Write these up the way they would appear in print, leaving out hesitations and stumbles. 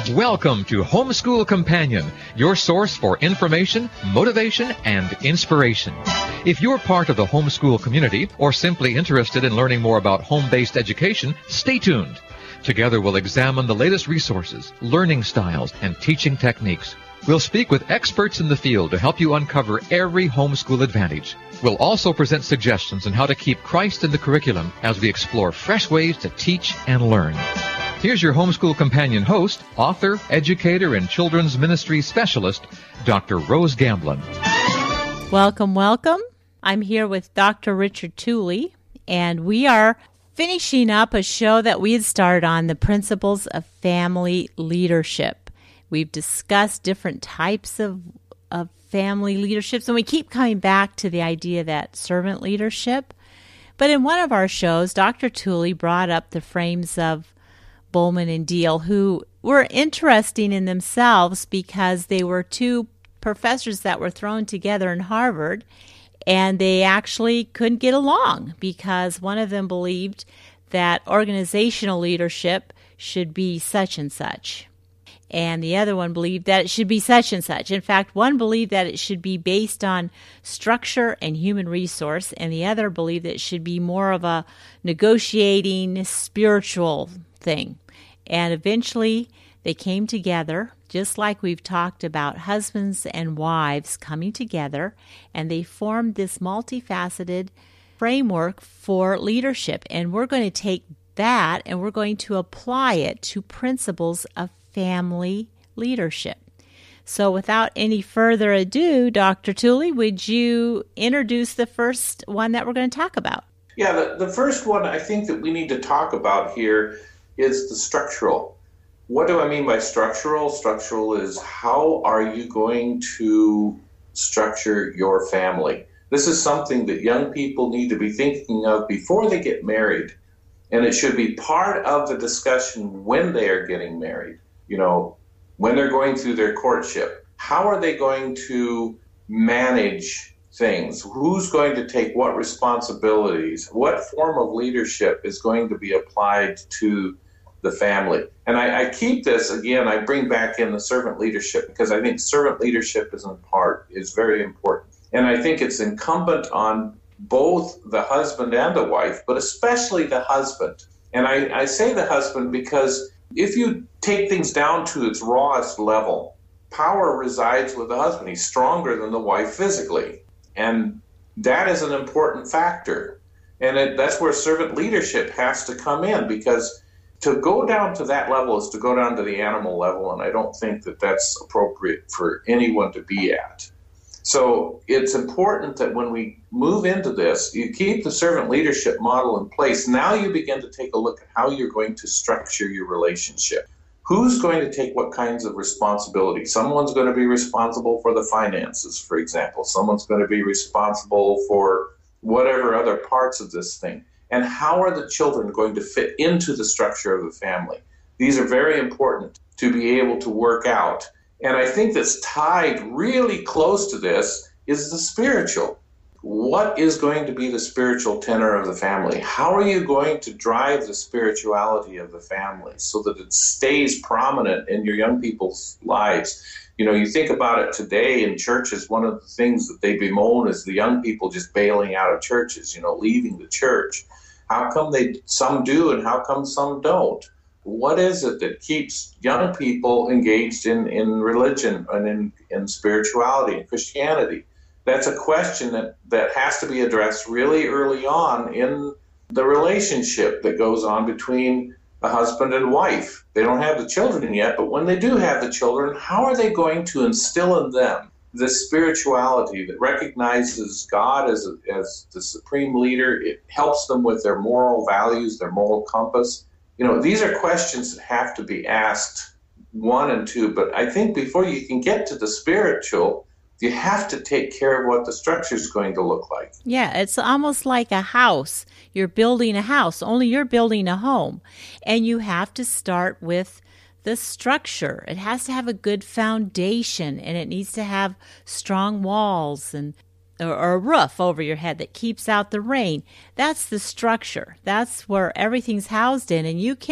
Welcome to Homeschool Companion, your source for information, motivation, and inspiration. If you're part of the homeschool community or simply interested in learning more about home-based education, stay tuned. Together we'll examine the latest resources, learning styles, and teaching techniques. We'll speak with experts in the field to help you uncover every homeschool advantage. We'll also present suggestions on how to keep Christ in the curriculum as we explore fresh ways to teach and learn. Here's your Homeschool Companion host, author, educator, and children's ministry specialist, Dr. Rose Gamblin. Welcome, welcome. I'm here with Dr. Richard Tooley, and we are finishing up a show that we had started on the principles of family leadership. We've discussed different types of family leaderships, and we keep coming back to the idea that servant leadership. But in one of our shows, Dr. Tooley brought up the frames of Bowman and Deal, who were interesting in themselves because they were two professors that were thrown together in Harvard, and they actually couldn't get along because one of them believed that organizational leadership should be such and such, and the other one believed that it should be such and such. In fact, one believed that it should be based on structure and human resource, and the other believed that it should be more of a negotiating, spiritual thing. And eventually they came together, just like we've talked about husbands and wives coming together, and they formed this multifaceted framework for leadership. And we're going to take that and we're going to apply it to principles of family leadership. So without any further ado, Dr. Tooley, would you introduce the first one that we're going to talk about? Yeah, the first one I think that we need to talk about here is the structural. What do I mean by structural? Structural is how are you going to structure your family? This is something that young people need to be thinking of before they get married. And it should be part of the discussion when they are getting married. You know, when they're going through their courtship. How are they going to manage things? Who's going to take what responsibilities? What form of leadership is going to be applied to the family? And I keep this, again, I bring back in the servant leadership because I think servant leadership is very important. And I think it's incumbent on both the husband and the wife, but especially the husband. And I say the husband because if you take things down to its rawest level, power resides with the husband. He's stronger than the wife physically. And that is an important factor. And that's where servant leadership has to come in, because to go down to that level is to go down to the animal level, and I don't think that that's appropriate for anyone to be at. So it's important that when we move into this, you keep the servant leadership model in place. Now you begin to take a look at how you're going to structure your relationship. Who's going to take what kinds of responsibility? Someone's going to be responsible for the finances, for example. Someone's going to be responsible for whatever other parts of this thing. And how are the children going to fit into the structure of the family? These are very important to be able to work out. And I think that's tied really close to this is the spiritual. What is going to be the spiritual tenor of the family? How are you going to drive the spirituality of the family so that it stays prominent in your young people's lives? You know, you think about it today in churches, one of the things that they bemoan is the young people just bailing out of churches, leaving the church. How come some do and how come some don't? What is it that keeps young people engaged in religion and in spirituality and Christianity? That's a question that has to be addressed really early on in the relationship that goes on between a husband and wife. They don't have the children yet, but when they do have the children, how are they going to instill in them this spirituality that recognizes God as the supreme leader? It helps them with their moral values, their moral compass. These are questions that have to be asked, 1 and 2. But I think before you can get to the spiritual, you have to take care of what the structure is going to look like. Yeah, it's almost like a house. You're building a house, only you're building a home. And you have to start with the structure. It has to have a good foundation, and it needs to have strong walls or a roof over your head that keeps out the rain. That's the structure. That's where everything's housed in, and you can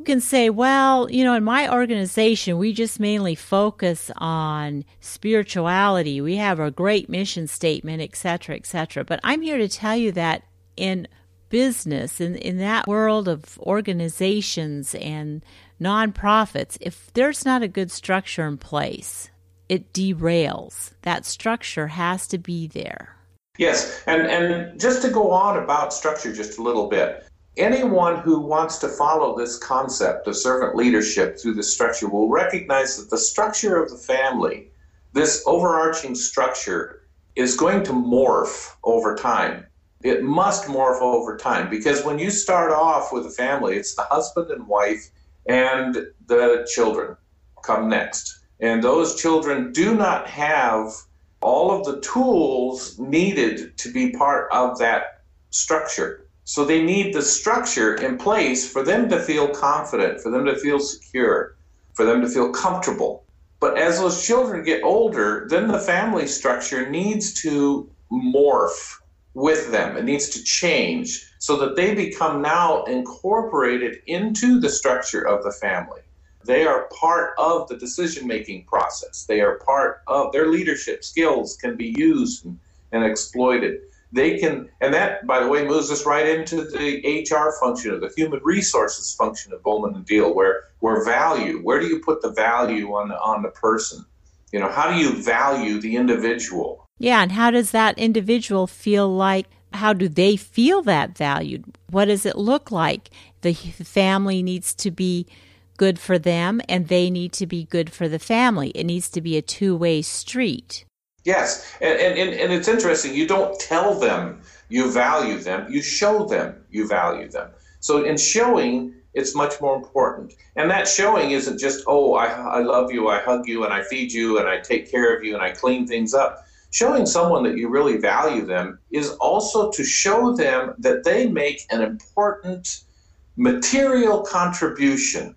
You can say, well, in my organization, we just mainly focus on spirituality. We have a great mission statement, et cetera, et cetera. But I'm here to tell you that in business, in that world of organizations and nonprofits, if there's not a good structure in place, it derails. That structure has to be there. Yes, and just to go on about structure just a little bit, anyone who wants to follow this concept of servant leadership through the structure will recognize that the structure of the family, this overarching structure, is going to morph over time. It must morph over time, because when you start off with a family, it's the husband and wife and the children come next. And those children do not have all of the tools needed to be part of that structure. So they need the structure in place for them to feel confident, for them to feel secure, for them to feel comfortable. But as those children get older, then the family structure needs to morph with them. It needs to change so that they become now incorporated into the structure of the family. They are part of the decision-making process. They are part of their leadership skills can be used and exploited. They can, and that, by the way, moves us right into the HR function, or the human resources function of Bowman and Deal, where value, where do you put the value on the person? How do you value the individual? Yeah, and how does that individual feel like? How do they feel that valued? What does it look like? The family needs to be good for them, and they need to be good for the family. It needs to be a two-way street. Yes, and it's interesting. You don't tell them you value them. You show them you value them. So in showing, it's much more important. And that showing isn't just, I love you, I hug you, and I feed you, and I take care of you, and I clean things up. Showing someone that you really value them is also to show them that they make an important material contribution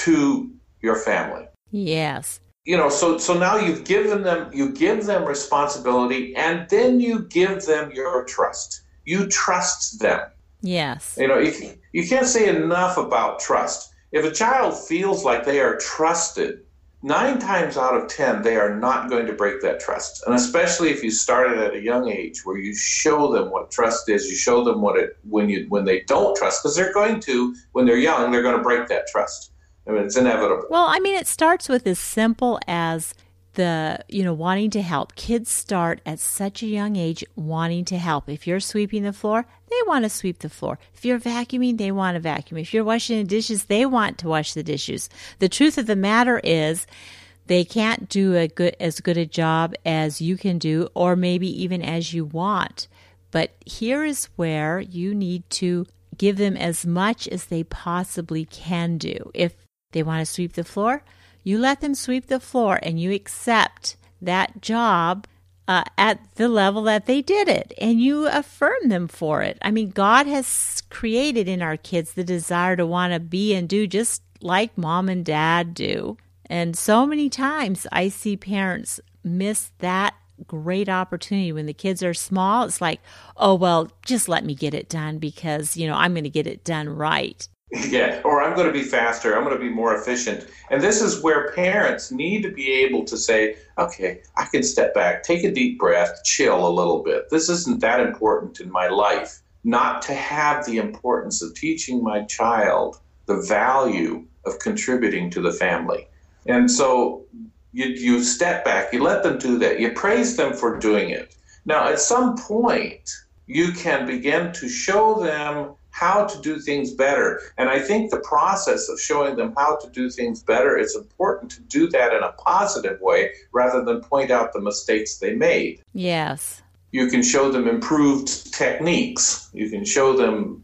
to your family. Yes. So now you give them responsibility, and then you give them your trust. You trust them. Yes. You can't say enough about trust. If a child feels like they are trusted, 9 times out of 10, they are not going to break that trust. And especially if you started at a young age, where you show them what trust is, you show them when they don't trust, because they're going to, when they're young, they're going to break that trust. I mean, it's inevitable. Well, it starts with as simple as wanting to help. Kids start at such a young age wanting to help. If you're sweeping the floor, they want to sweep the floor. If you're vacuuming, they want to vacuum. If you're washing the dishes, they want to wash the dishes. The truth of the matter is, they can't do as good a job as you can do, or maybe even as you want. But here is where you need to give them as much as they possibly can do. If they want to sweep the floor, you let them sweep the floor, and you accept that job at the level that they did it, and you affirm them for it. God has created in our kids the desire to want to be and do just like mom and dad do. And so many times I see parents miss that great opportunity when the kids are small. It's like, just let me get it done because, I'm going to get it done right. Yeah, or I'm going to be faster, I'm going to be more efficient. And this is where parents need to be able to say, okay, I can step back, take a deep breath, chill a little bit. This isn't that important in my life. Not to have the importance of teaching my child the value of contributing to the family. And so you step back, you let them do that, you praise them for doing it. Now, at some point, you can begin to show them how to do things better. And I think the process of showing them how to do things better, it's important to do that in a positive way rather than point out the mistakes they made. Yes. You can show them improved techniques. You can show them,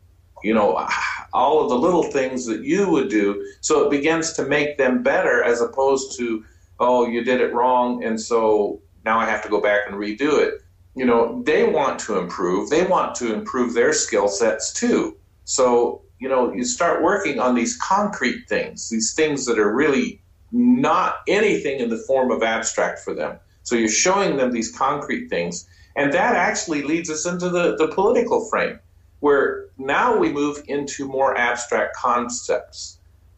all of the little things that you would do. So it begins to make them better as opposed to, you did it wrong, and so now I have to go back and redo it. They want to improve. They want to improve their skill sets too. So, you start working on these concrete things, these things that are really not anything in the form of abstract for them. So you're showing them these concrete things. And that actually leads us into the political frame, where now we move into more abstract concepts.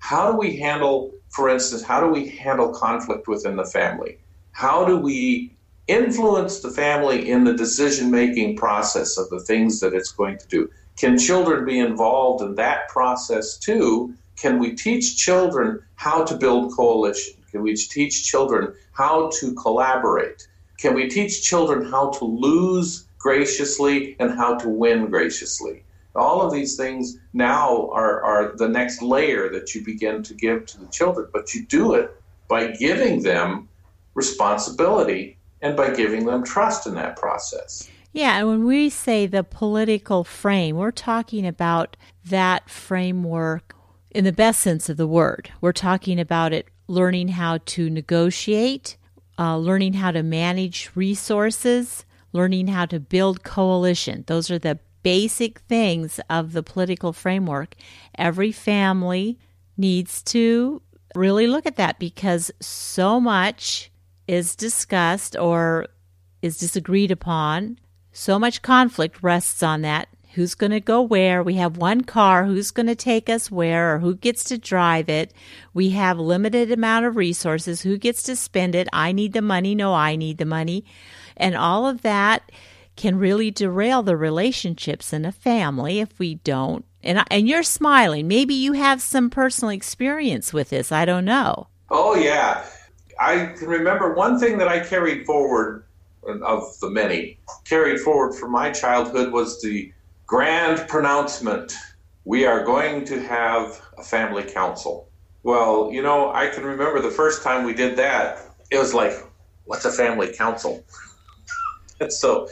how do we handle, for instance, how do we handle conflict within the family? How do we influence the family in the decision-making process of the things that it's going to do? Can children be involved in that process too? Can we teach children how to build coalition? Can we teach children how to collaborate? Can we teach children how to lose graciously and how to win graciously? All of these things now are the next layer that you begin to give to the children, but you do it by giving them responsibility and by giving them trust in that process. Yeah, and when we say the political frame, we're talking about that framework in the best sense of the word. We're talking about it learning how to negotiate, learning how to manage resources, learning how to build coalition. Those are the basic things of the political framework. Every family needs to really look at that because so much is discussed or is disagreed upon. So much conflict rests on that. Who's going to go where? We have one car. Who's going to take us where, or who gets to drive it? We have limited amount of resources. Who gets to spend it? I need the money. No, I need the money. And all of that can really derail the relationships in a family if we don't. And you're smiling. Maybe you have some personal experience with this. I don't know. Oh, yeah. I can remember one thing that I carried forward, of the many, carried forward from my childhood was the grand pronouncement, we are going to have a family council. Well, I can remember the first time we did that, it was like, what's a family council? And so,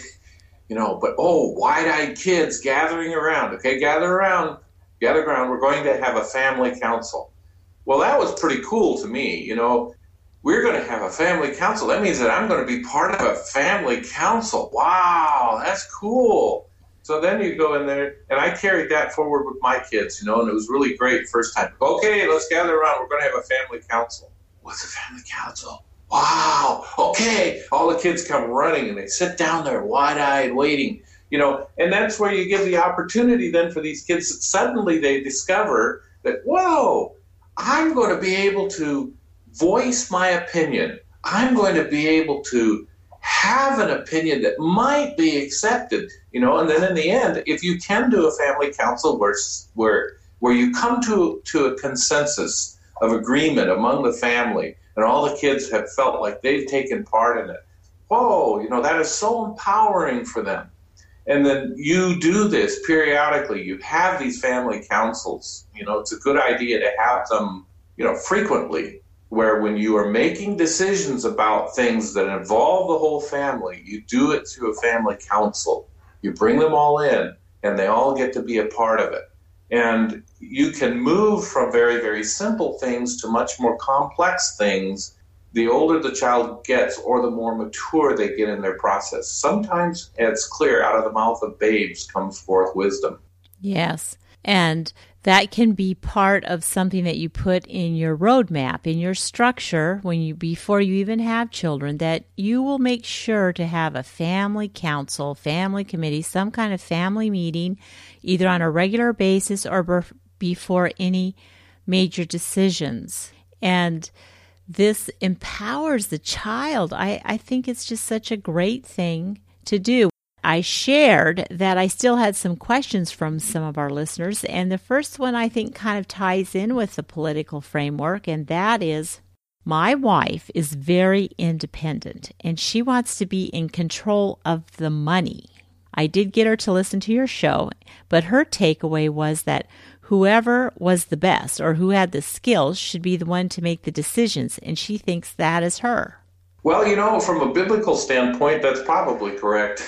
but wide-eyed kids gathering around. Okay, gather around, we're going to have a family council. Well, that was pretty cool to me, We're going to have a family council. That means that I'm going to be part of a family council. Wow, that's cool. So then you go in there, and I carried that forward with my kids, and it was really great first time. Okay, let's gather around. We're going to have a family council. What's a family council? Wow, okay. All the kids come running, and they sit down there wide-eyed waiting, and that's where you give the opportunity then for these kids that suddenly they discover that, whoa, I'm going to be able to voice my opinion. I'm going to be able to have an opinion that might be accepted, and then in the end, if you can do a family council where you come to a consensus of agreement among the family, and all the kids have felt like they've taken part in it, whoa, that is so empowering for them. And then you do this periodically. You have these family councils. It's a good idea to have them, frequently, where when you are making decisions about things that involve the whole family, you do it through a family council. You bring them all in, and they all get to be a part of it. And you can move from very, very simple things to much more complex things the older the child gets or the more mature they get in their process. Sometimes it's clear, out of the mouth of babes comes forth wisdom. Yes, and that can be part of something that you put in your roadmap, in your structure, before you even have children, that you will make sure to have a family council, family committee, some kind of family meeting, either on a regular basis or before any major decisions. And this empowers the child. I think it's just such a great thing to do. I shared that I still had some questions from some of our listeners, and the first one I think kind of ties in with the political framework, and that is, my wife is very independent, and she wants to be in control of the money. I did get her to listen to your show, but her takeaway was that whoever was the best or who had the skills should be the one to make the decisions, and she thinks that is her. Well, from a biblical standpoint, that's probably correct.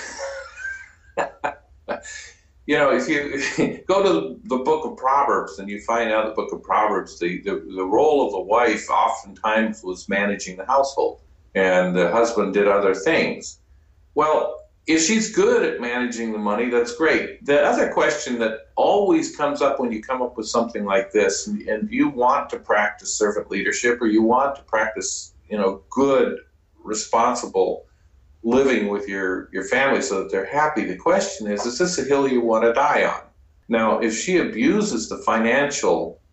If you go to the book of Proverbs and you find out the book of Proverbs, the role of the wife oftentimes was managing the household, and the husband did other things. Well, if she's good at managing the money, that's great. The other question that always comes up when you come up with something like this, and you want to practice servant leadership, or you want to practice, good, responsible living with your family so that they're happy. The question is this a hill you want to die on? Now, if she abuses the financial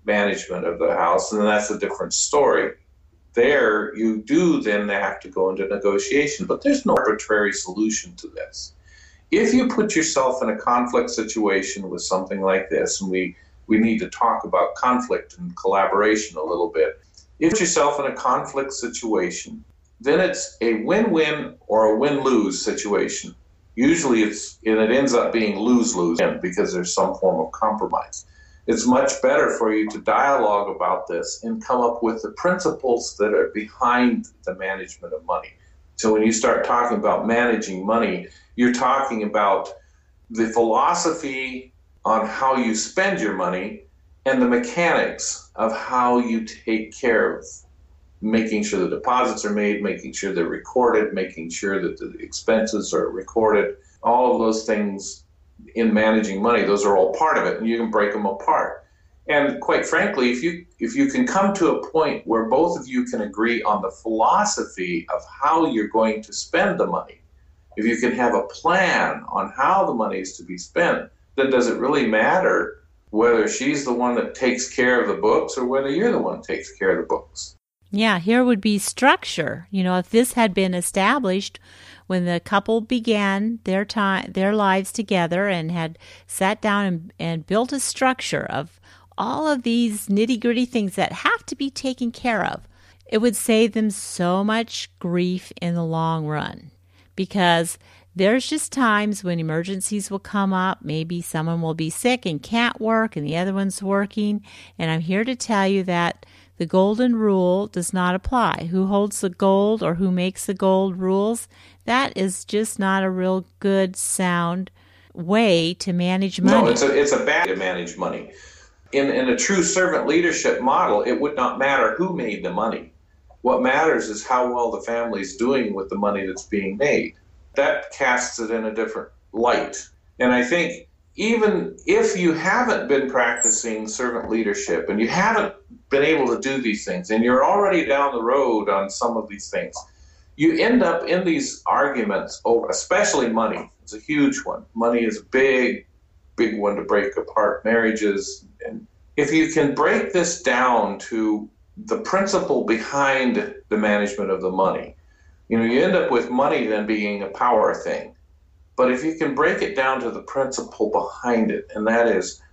management of the house, and that's a different story. There, you do then have to go into negotiation, but there's no arbitrary solution to this. If you put yourself in a conflict situation with something like this, and we need to talk about conflict and collaboration a little bit. If you put yourself in a conflict situation, then it's a win-win or a win-lose situation. Usually it ends up being lose-lose because there's some form of compromise. It's much better for you to dialogue about this and come up with the principles that are behind the management of money. So when you start talking about managing money, you're talking about the philosophy on how you spend your money and the mechanics of how you take care of making sure the deposits are made, making sure they're recorded, making sure that the expenses are recorded. All of those things in managing money, those are all part of it, and you can break them apart. And quite frankly, if you can come to a point where both of you can agree on the philosophy of how you're going to spend the money, if you can have a plan on how the money is to be spent, then does it really matter whether she's the one that takes care of the books or whether you're the one that takes care of the books? Yeah, here would be structure. If this had been established when the couple began their lives together and had sat down and built a structure of all of these nitty-gritty things that have to be taken care of, it would save them so much grief in the long run. Because there's just times when emergencies will come up. Maybe someone will be sick and can't work and the other one's working. And I'm here to tell you that the golden rule does not apply. Who holds the gold or who makes the gold rules, that is just not a real good, sound way to manage money. No, it's a bad way to manage money. In a true servant leadership model, it would not matter who made the money. What matters is how well the family's doing with the money that's being made. That casts it in a different light. And I think even if you haven't been practicing servant leadership and you haven't been able to do these things and you're already down the road on some of these things, you end up in these arguments over, especially money. It's a huge one. Money is a big one to break apart marriages. And if you can break this down to the principle behind the management of the money, you end up with money then being a power thing. But if you can break it down to the principle behind it, and that is,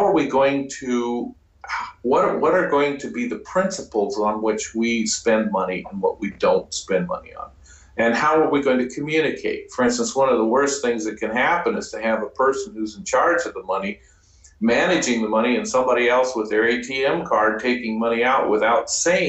what are going to be the principles on which we spend money and what we don't spend money on? And how are we going to communicate? For instance, one of the worst things that can happen is to have a person who's in charge of the money managing the money and somebody else with their ATM card taking money out without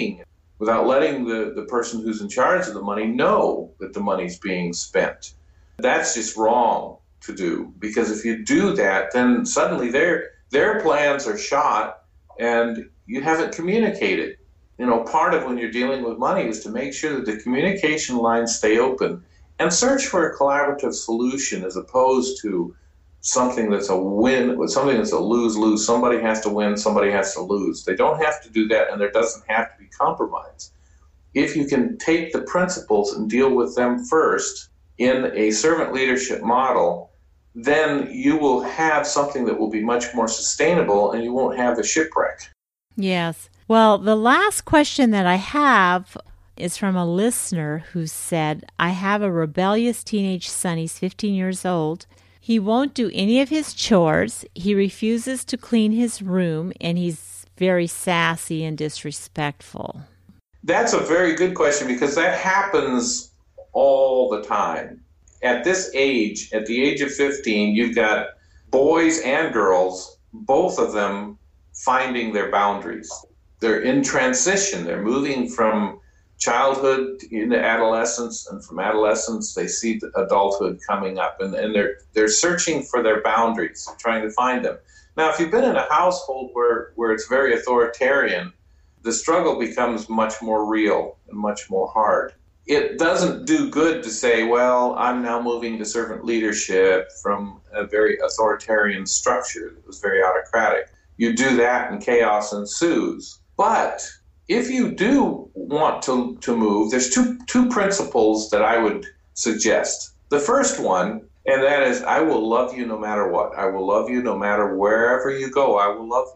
letting the person who's in charge of the money know that the money's being spent. That's just wrong to do, because if you do that, then suddenly their plans are shot and you haven't communicated. Part of when you're dealing with money is to make sure that the communication lines stay open and search for a collaborative solution as opposed to something that's a win, something that's a lose-lose. Somebody has to win, somebody has to lose. They don't have to do that, and there doesn't have to be compromise. If you can take the principles and deal with them first in a servant leadership model, then you will have something that will be much more sustainable and you won't have a shipwreck. Yes. Well, the last question that I have is from a listener who said, I have a rebellious teenage son. He's 15 years old. He won't do any of his chores. He refuses to clean his room, and he's very sassy and disrespectful. That's a very good question, because that happens all the time. At this age, at the age of 15, you've got boys and girls, both of them finding their boundaries. They're in transition. They're moving from childhood into adolescence, and from adolescence they see adulthood coming up, and they're searching for their boundaries, trying to find them. Now, if you've been in a household where it's very authoritarian, the struggle becomes much more real and much more hard. It doesn't do good to say, well, I'm now moving to servant leadership from a very authoritarian structure that was very autocratic. You do that and chaos ensues. But if you do want to move, there's two principles that I would suggest. The first one, and that is, I will love you no matter what. I will love you no matter wherever you go. I will love you.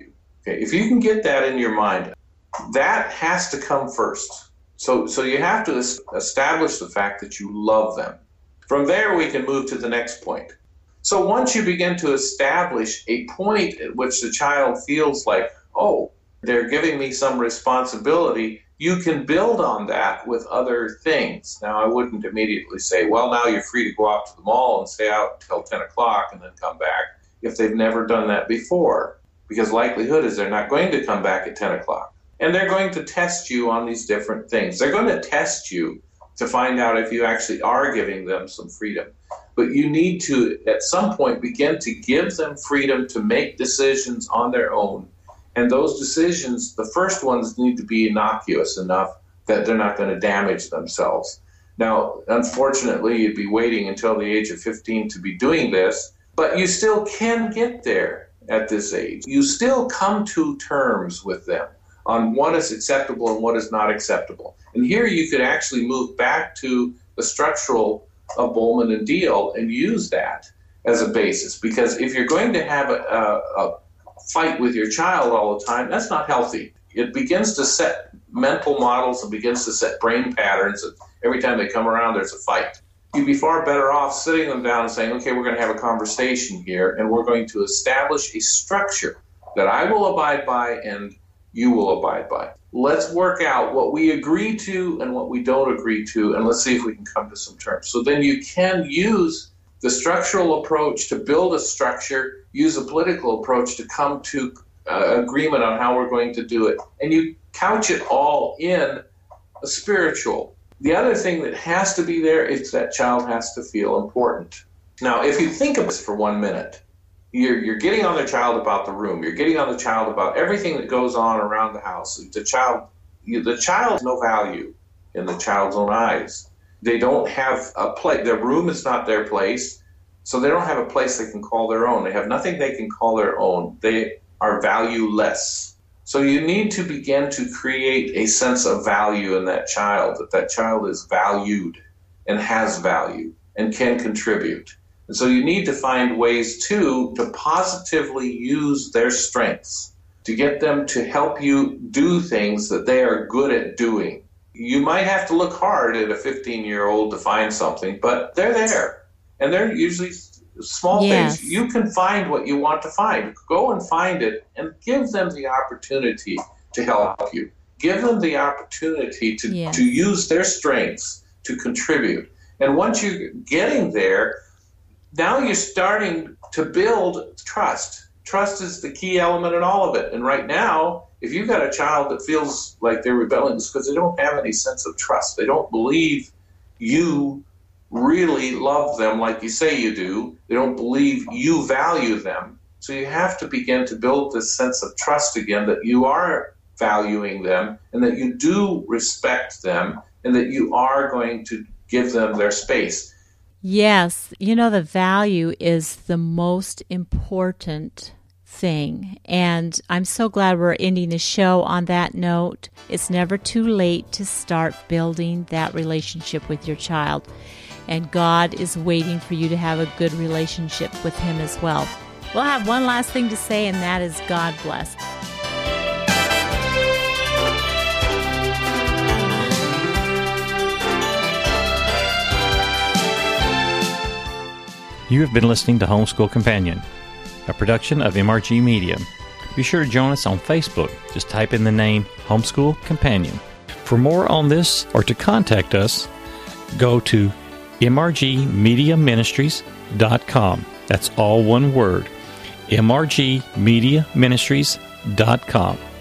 Okay, if you can get that in your mind, that has to come first. So you have to establish the fact that you love them. From there, we can move to the next point. So once you begin to establish a point at which the child feels like, oh, they're giving me some responsibility, you can build on that with other things. Now, I wouldn't immediately say, well, now you're free to go out to the mall and stay out until 10 o'clock and then come back if they've never done that before, because likelihood is they're not going to come back at 10 o'clock. And they're going to test you on these different things. They're going to test you to find out if you actually are giving them some freedom. But you need to, at some point, begin to give them freedom to make decisions on their own. And those decisions, the first ones need to be innocuous enough that they're not going to damage themselves. Now, unfortunately, you'd be waiting until the age of 15 to be doing this, but you still can get there at this age. You still come to terms with them on what is acceptable and what is not acceptable. And here you could actually move back to the structural of Bowman and Deal and use that as a basis. Because if you're going to have a fight with your child all the time, that's not healthy. It begins to set mental models and begins to set brain patterns. And every time they come around, there's a fight. You'd be far better off sitting them down and saying, okay, we're going to have a conversation here, and we're going to establish a structure that I will abide by and you will abide by. Let's work out what we agree to and what we don't agree to, and let's see if we can come to some terms. So then you can use the structural approach to build a structure, use a political approach to come to agreement on how we're going to do it, and you couch it all in a spiritual. The other thing that has to be there is that child has to feel important. Now, if you think of this for 1 minute, you're getting on the child about the room. You're getting on the child about everything that goes on around the house. The child has no value in the child's own eyes. They don't have a place. Their room is not their place, so they don't have a place they can call their own. They have nothing they can call their own. They are valueless. So you need to begin to create a sense of value in that child, that child is valued and has value and can contribute. And so you need to find ways, too, to positively use their strengths, to get them to help you do things that they are good at doing. You might have to look hard at a 15-year-old to find something, but they're there. And they're usually small things. You can find what you want to find. Go and find it and give them the opportunity to help you. Give them the opportunity to use their strengths to contribute. And once you're getting there, now you're starting to build trust. Trust is the key element in all of it. And right now, if you've got a child that feels like they're rebelling, it's because they don't have any sense of trust. They don't believe you really love them like you say you do. They don't believe you value them. So you have to begin to build this sense of trust again, that you are valuing them and that you do respect them and that you are going to give them their space. Yes, the value is the most important thing. And I'm so glad we're ending the show on that note. It's never too late to start building that relationship with your child. And God is waiting for you to have a good relationship with Him as well. We'll have one last thing to say, and that is God bless. You have been listening to Homeschool Companion, a production of MRG Media. Be sure to join us on Facebook. Just type in the name Homeschool Companion. For more on this or to contact us, go to mrgmediaministries.com. That's all one word, mrgmediaministries.com.